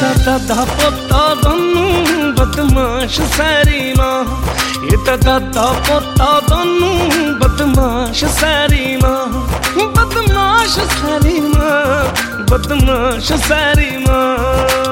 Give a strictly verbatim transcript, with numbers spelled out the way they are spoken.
दादा पोता दोनों बदमाश सारी माँ, ये दादा पोता दोनों बदमाश सारी माँ, बदमाश सारी माँ, बदमाश सारी माँ।